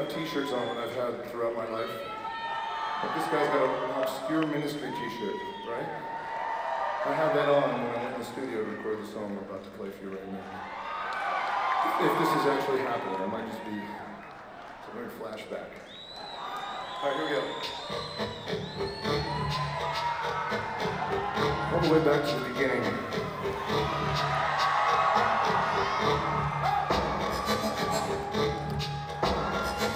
have t-shirts on that I've had throughout my life. But this guy's got an obscure ministry t-shirt, right? I had that on when I went in the studio to record the song I'm about to play for you right now. If this is actually happening, it might just be a weird flashback. All right, here we go. All the way back to the beginning.